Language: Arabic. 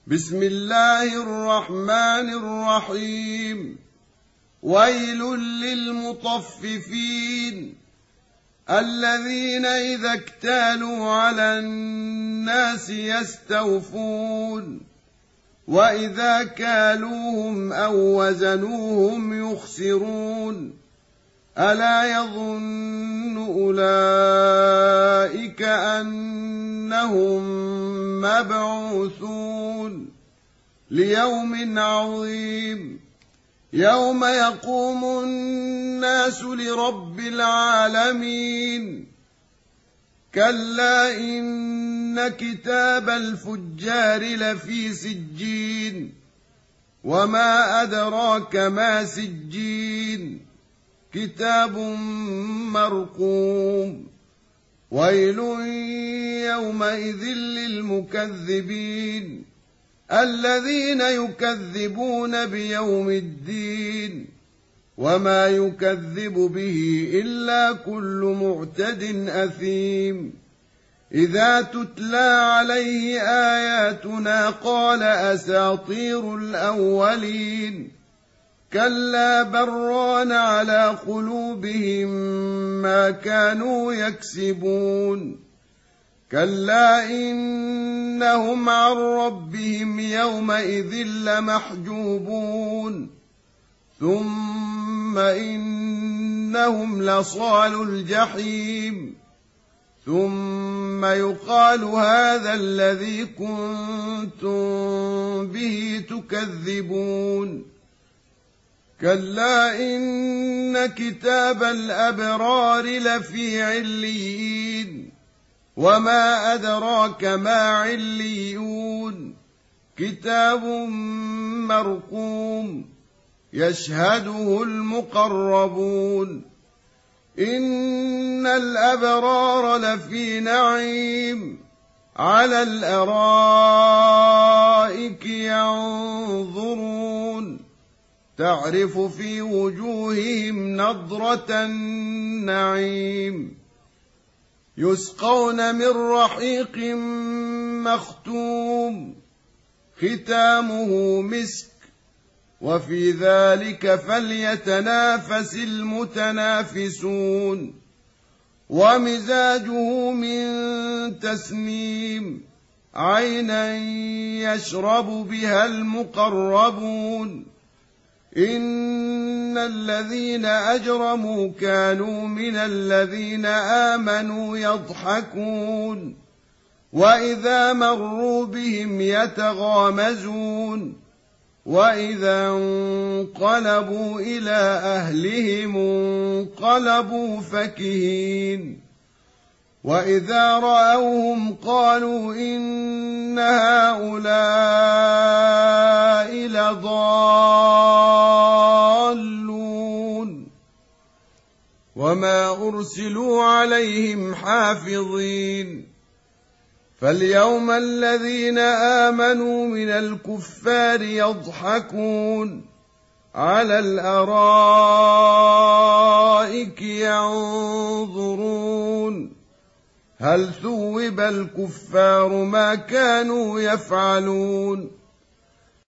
بسم الله الرحمن الرحيم. ويل للمطففين الذين إذا اكتالوا على الناس يستوفون وإذا كالوهم أو وزنوهم يخسرون ألا يظن أولئك أنهم مبعوثون ليوم عظيم يوم يقوم الناس لرب العالمين. كلا إن كتاب الفجار لفي سجين وما أدراك ما سجين كتاب مرقوم. ويل يومئذ للمكذبين الذين يكذبون بيوم الدين وما يكذب به إلا كل معتد أثيم. إذا تتلى عليه آياتنا قال أساطير الأولين كلا بران على قلوبهم ما كانوا يكسبون. كلا إنهم عن ربهم يومئذ لمحجوبون ثم إنهم لصالو الجحيم ثم يقال هذا الذي كنتم به تكذبون. كلا إن كتاب الأبرار لفي عليين وما أدراك ما عليون كتاب مرقوم يشهده المقربون. إن الأبرار لفي نعيم على الأرائك ينظرون تعرف في وجوههم نضرة النعيم يسقون من رحيق مختوم ختامه مسك وفي ذلك فليتنافس المتنافسون. ومزاجه من تسنيم عينا يشرب بها المقربون. إن الذين أجرموا كانوا من الذين آمنوا يضحكون وإذا مروا بهم يتغامزون وإذا انقلبوا إلى أهلهم انقلبوا فكهين. وإذا رأوهم قالوا إن هؤلاء لضالون وما أرسلوا عليهم حافظين. فاليوم الذين آمنوا من الكفار يضحكون على الأرائك ينظرون هل ثوب الكفار ما كانوا يفعلون